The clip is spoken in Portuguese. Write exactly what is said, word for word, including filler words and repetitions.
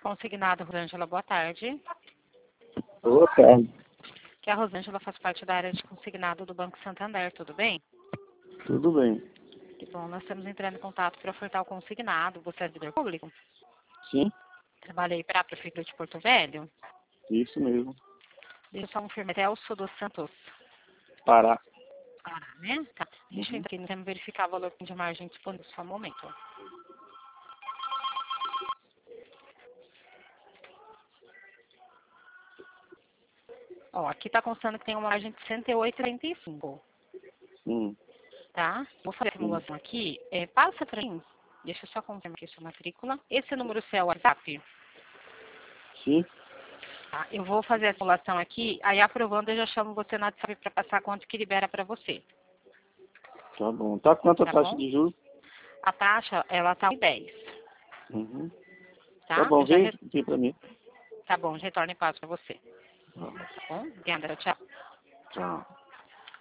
Consignado, Rosângela, boa tarde. Boa tarde. Que a Rosângela faz parte da área de consignado do Banco Santander, tudo bem? Tudo bem. Que bom, nós estamos entrando em contato para ofertar o consignado. Você é servidor público? Sim, Trabalhei para a Prefeitura de Porto Velho. isso mesmo. Deixa eu só confirmar. Celso dos Santos. Pará. Pará, né? Tá. Deixa eu Uhum. entrar aqui, nós temos que verificar o valor de margem disponível só um momento. Ó, aqui está constando que tem uma margem de cento e oito vírgula trinta e cinco. Hum. Tá? Vou fazer a Hum. simulação aqui. É, passa para mim. Deixa eu só confirmar aqui a sua matrícula. Esse número seu é o WhatsApp? Sim, Tá, eu vou fazer a simulação aqui, aí aprovando eu já chamo você no WhatsApp para passar quanto que libera para você, tá bom. Tá quanto a tá taxa bom? de juros? A taxa, ela tá em dez, Uhum. Tá tá? bom, Eu já vem re... aqui pra mim. Tá bom, retorno e passo para você, Tá. tá bom? Obrigada, tchau. Tchau.